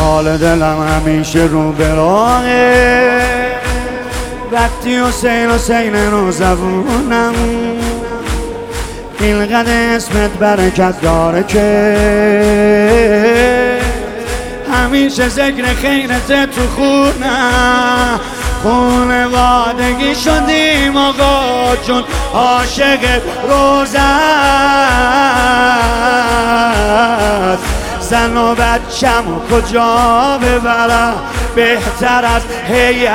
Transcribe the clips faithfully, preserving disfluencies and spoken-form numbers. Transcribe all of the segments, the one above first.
حال دلم همیشه رو به راهه، وقتی حسین حسین رو زبونم اینقدر اسمت برکت داره که همیشه ذکر خیرت تو خونم. خونوادگی شدیم آقا جون، عاشق روزت، زن و بچم و کجا ببرم بهتر از هیئت.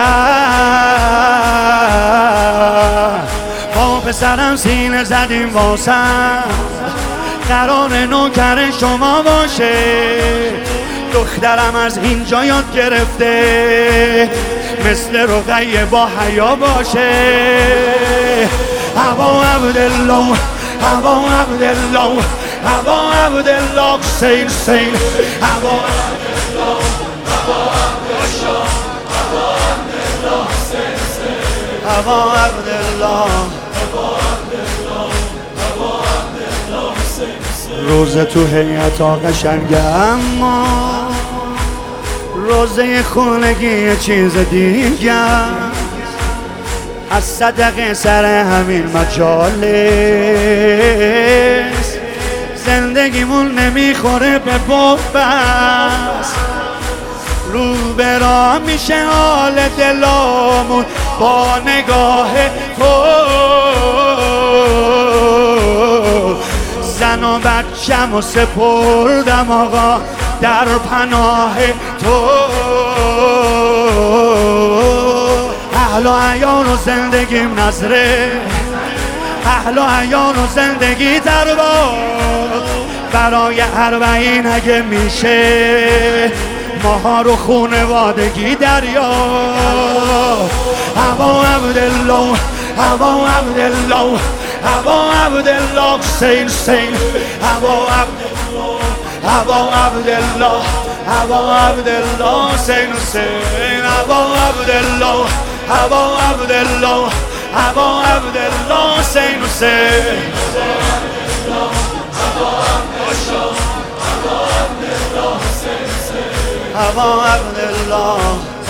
با پسرم سینه زدیم واسم، قرار نوکر شما باشه. دخترم از اینجا یاد گرفته مثل رقیه با حیا باشه. ابا عبدالله ابا عبدالله ابا عبدالله حسین حسین ابا عبدالله ابا عبدالله ابا عبدالله روز تو هیئت قشنگه، اما روزه خونگی یه چیز دیگه. از صدقه سر همین مجالس زندگیمون نمیخوره به بوبست. رو برا میشه حال دلامون با نگاه تو. زن و بچم و سپردم آقا در پناه تو. اهل و عیان و زندگیم نظره، اهل و عیان و زندگی دربار. برای اربعین اگه میشه ماها رو خونوادگی دریا. ابا عبدالله ابا عبدالله ابا عبدالله حسین حسین ابا عبدالله ابا عبدالله ابا عبدالله حسین حسین ابا عبدالله ابا عبدالله ابا عبدالله حسین حسین ابا عبدالله